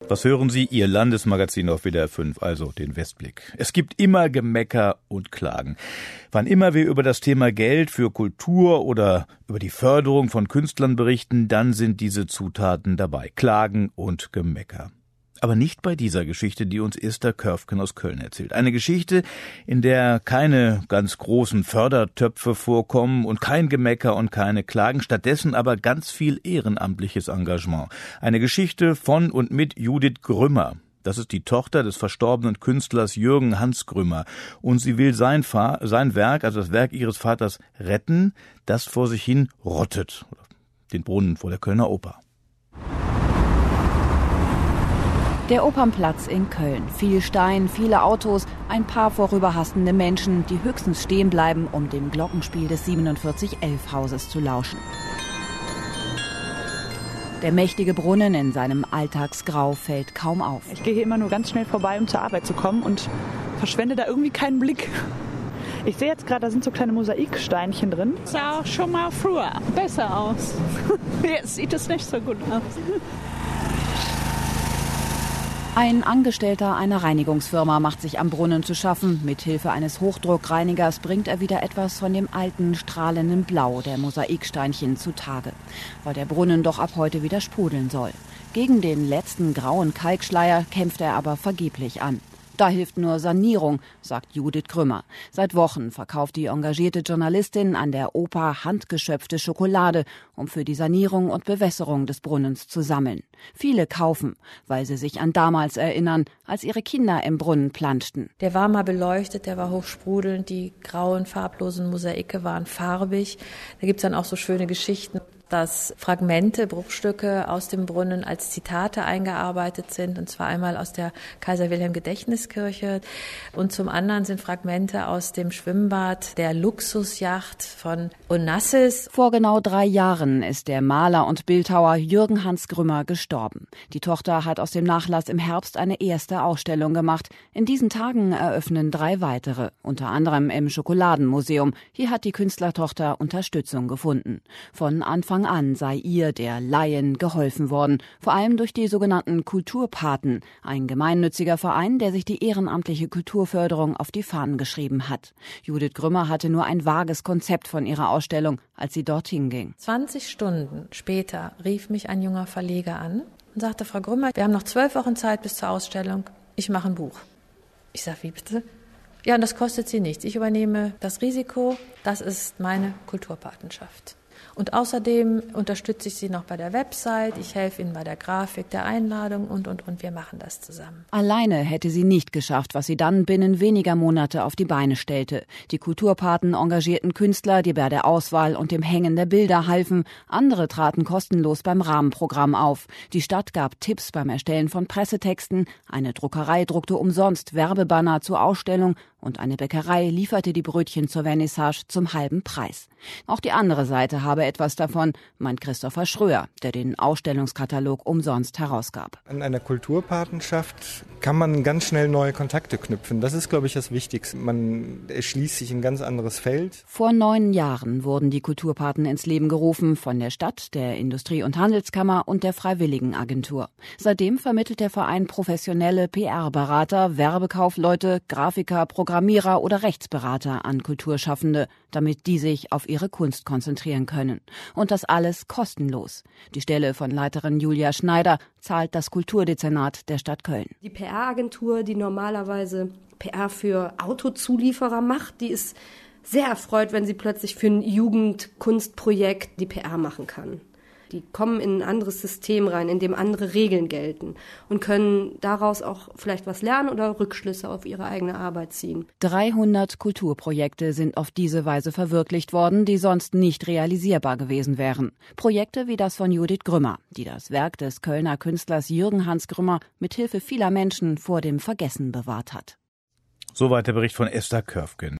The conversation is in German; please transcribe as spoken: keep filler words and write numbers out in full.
Was hören Sie? Ihr Landesmagazin auf W D R fünf, also den Westblick. Es gibt immer Gemecker und Klagen. Wann immer wir über das Thema Geld für Kultur oder über die Förderung von Künstlern berichten, dann sind diese Zutaten dabei. Klagen und Gemecker. Aber nicht bei dieser Geschichte, die uns Esther Körfgen aus Köln erzählt. Eine Geschichte, in der keine ganz großen Fördertöpfe vorkommen und kein Gemecker und keine Klagen, stattdessen aber ganz viel ehrenamtliches Engagement. Eine Geschichte von und mit Judith Grümmer. Das ist die Tochter des verstorbenen Künstlers Jürgen Hans Grümmer. Und sie will sein, Fa- sein Werk, also das Werk ihres Vaters, retten, das vor sich hin rottet. Den Brunnen vor der Kölner Oper. Der Opernplatz in Köln. Viel Stein, viele Autos, ein paar vorüberhastende Menschen, die höchstens stehen bleiben, um dem Glockenspiel des siebenundvierzig elf Hauses zu lauschen. Der mächtige Brunnen in seinem Alltagsgrau fällt kaum auf. Ich gehe hier immer nur ganz schnell vorbei, um zur Arbeit zu kommen und verschwende da irgendwie keinen Blick. Ich sehe jetzt gerade, da sind so kleine Mosaiksteinchen drin. Das sah auch schon mal früher besser aus. Jetzt sieht es nicht so gut aus. Ein Angestellter einer Reinigungsfirma macht sich am Brunnen zu schaffen. Mit Hilfe eines Hochdruckreinigers bringt er wieder etwas von dem alten, strahlenden Blau der Mosaiksteinchen zutage, weil der Brunnen doch ab heute wieder sprudeln soll. Gegen den letzten grauen Kalkschleier kämpft er aber vergeblich an. Da hilft nur Sanierung, sagt Judith Grümmer. Seit Wochen verkauft die engagierte Journalistin an der Oper handgeschöpfte Schokolade, um für die Sanierung und Bewässerung des Brunnens zu sammeln. Viele kaufen, weil sie sich an damals erinnern, als ihre Kinder im Brunnen planschten. Der war mal beleuchtet, der war hochsprudelnd, die grauen, farblosen Mosaike waren farbig. Da gibt's dann auch so schöne Geschichten, dass Fragmente, Bruchstücke aus dem Brunnen als Zitate eingearbeitet sind, und zwar einmal aus der Kaiser-Wilhelm-Gedächtniskirche und zum anderen sind Fragmente aus dem Schwimmbad der Luxusjacht von Onassis. Vor genau drei Jahren ist der Maler und Bildhauer Jürgen Hans Grümmer gestorben. Die Tochter hat aus dem Nachlass im Herbst eine erste Ausstellung gemacht. In diesen Tagen eröffnen drei weitere, unter anderem im Schokoladenmuseum. Hier hat die Künstlertochter Unterstützung gefunden. Von Anfang an sei ihr, der Laien, geholfen worden, vor allem durch die sogenannten Kulturpaten, ein gemeinnütziger Verein, der sich die ehrenamtliche Kulturförderung auf die Fahnen geschrieben hat. Judith Grümmer hatte nur ein vages Konzept von ihrer Ausstellung, als sie dorthin ging. zwanzig Stunden später rief mich ein junger Verleger an und sagte, Frau Grümmer, wir haben noch zwölf Wochen Zeit bis zur Ausstellung, ich mache ein Buch. Ich sage, wie bitte? Ja, und das kostet Sie nichts. Ich übernehme das Risiko, das ist meine Kulturpatenschaft. Und außerdem unterstütze ich Sie noch bei der Website, ich helfe Ihnen bei der Grafik, der Einladung und, und, und wir machen das zusammen. Alleine hätte sie nicht geschafft, was sie dann binnen weniger Monate auf die Beine stellte. Die Kulturpaten engagierten Künstler, die bei der Auswahl und dem Hängen der Bilder halfen. Andere traten kostenlos beim Rahmenprogramm auf. Die Stadt gab Tipps beim Erstellen von Pressetexten. Eine Druckerei druckte umsonst Werbebanner zur Ausstellung. Und eine Bäckerei lieferte die Brötchen zur Vernissage zum halben Preis. Auch die andere Seite habe etwas davon, meint Christopher Schröer, der den Ausstellungskatalog umsonst herausgab. An einer Kulturpatenschaft kann man ganz schnell neue Kontakte knüpfen. Das ist, glaube ich, das Wichtigste. Man erschließt sich ein ganz anderes Feld. Vor neun Jahren wurden die Kulturpaten ins Leben gerufen von der Stadt, der Industrie- und Handelskammer und der Freiwilligenagentur. Seitdem vermittelt der Verein professionelle P R-Berater, Werbekaufleute, Grafiker, Programmierer oder Rechtsberater an Kulturschaffende, damit die sich auf ihre Kunst konzentrieren können. Und das alles kostenlos. Die Stelle von Leiterin Julia Schneider zahlt das Kulturdezernat der Stadt Köln. Die P R-Agentur, die normalerweise P R für Autozulieferer macht, die ist sehr erfreut, wenn sie plötzlich für ein Jugendkunstprojekt die P R machen kann. Die kommen in ein anderes System rein, in dem andere Regeln gelten und können daraus auch vielleicht was lernen oder Rückschlüsse auf ihre eigene Arbeit ziehen. dreihundert Kulturprojekte sind auf diese Weise verwirklicht worden, die sonst nicht realisierbar gewesen wären. Projekte wie das von Judith Grümmer, die das Werk des Kölner Künstlers Jürgen Hans Grümmer mit Hilfe vieler Menschen vor dem Vergessen bewahrt hat. Soweit der Bericht von Esther Körfgen.